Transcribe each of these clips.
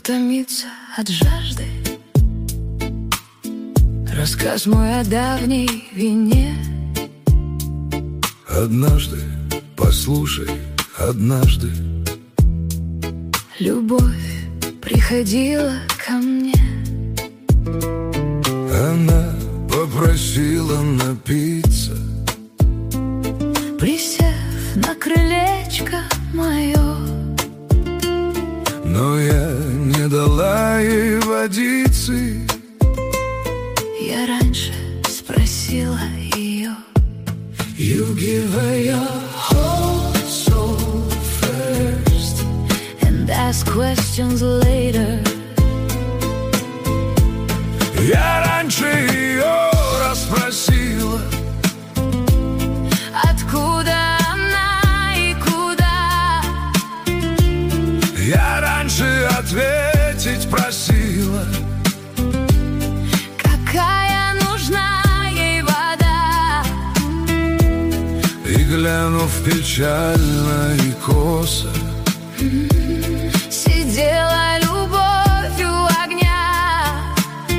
томится от жажды. Рассказ мой о давней вине. Однажды, послушай, однажды любовь приходила ко мне. Она попросила напиться, присев на крылечко мое. но я не дала ей водицы. Я раньше спросила ее: You give her your whole soul first and ask questions later. Я раньше ее расспросила, откуда она и куда. я раньше ответить просила, какая нужна ей вода. и глянув печально и косо, сидела любовь у огня.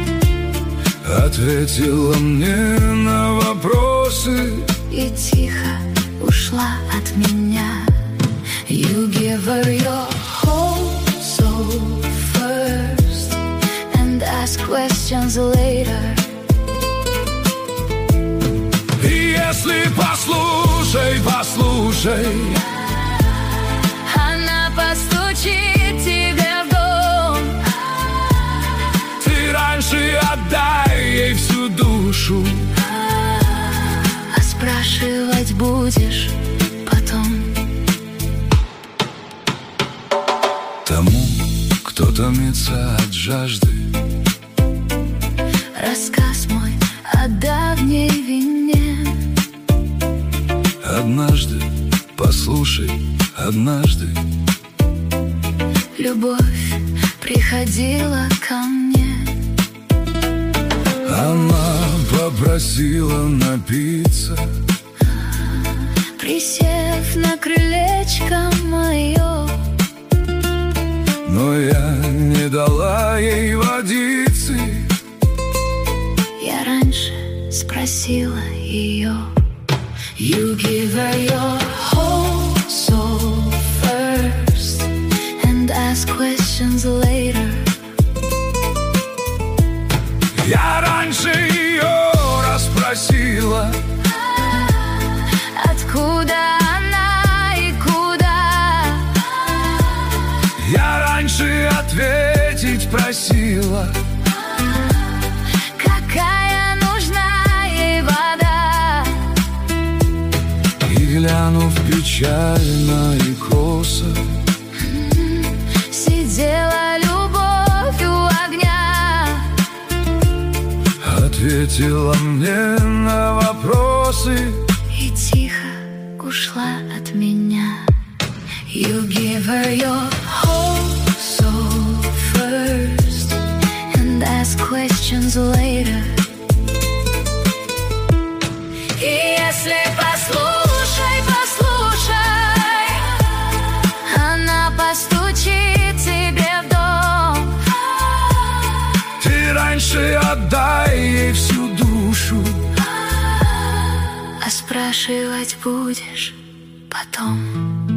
ответила мне на вопросы И тихо ушла от меня. You give her your whole soul first and ask questions later. И если послушай, послушай, Она постучит тебе в дом. ты раньше отдай ей всю душу, А спрашивать будешь потом. тому, кто томится от жажды. Рассказ мой о давней вине. Однажды, послушай, однажды Любовь приходила ко мне. она попросила напиться, Присев на крылечко мое. но я не дала ей водицы. Я раньше спросила ее: You give her your whole soul first and ask questions later. Я раньше ее расспросила, откуда она и куда. я раньше ответить просила, какая нужна ей вода. и глянув печально и косо, сидела любовь у огня. ответила мне на вопросы И тихо ушла от меня. You give her your whole soul first and ask questions later. И если послушай, послушай, она постучит тебе в дом. ты раньше отдай ей всю душу, А спрашивать будешь потом.